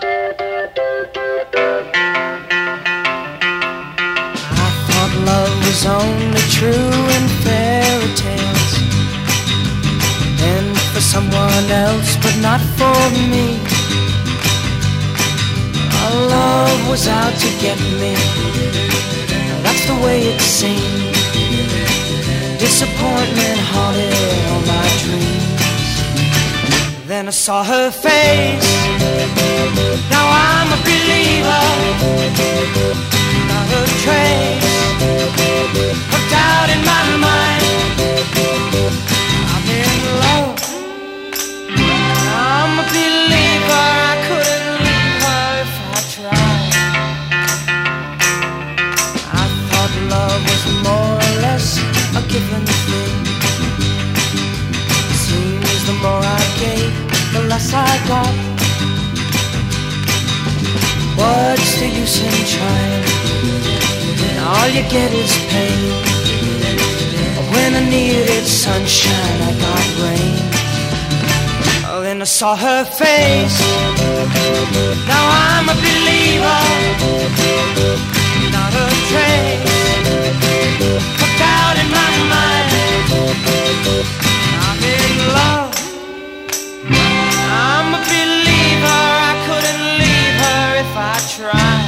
I thought love was only true in fairy tales, and for someone else, but not for me. Our love was out to get me, that's the way it seemed. Disappointment haunted all my dreams. Then I saw her face, now I'm a believer. Not a trace of doubt in my mind. I'm in love, I'm a believer. I couldn't leave her if I tried. I thought love was more or less a given thing. Seems the more I gave, the less I got. What's the use in trying? All you get is pain. When I needed sunshine, I got rain. Oh, then I saw her face, now I'm a believer. Not a trace of doubt in my mind. I'm in love, I'm a believer. I couldn't leave her if I tried.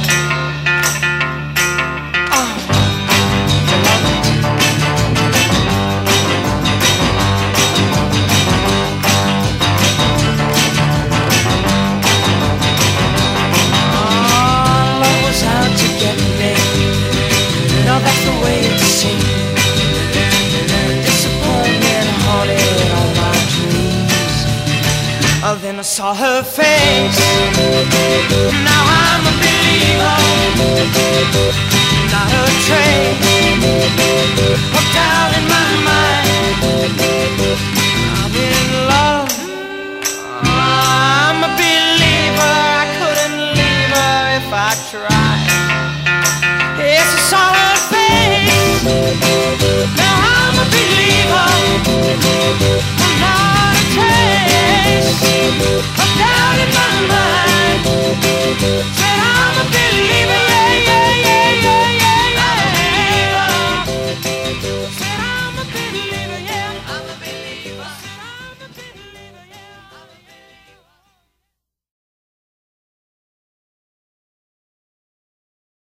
That's the way it seemed. Disappointment haunted all my dreams. Oh, then I saw her face, now I'm a believer. Not a trace of doubt in my mind.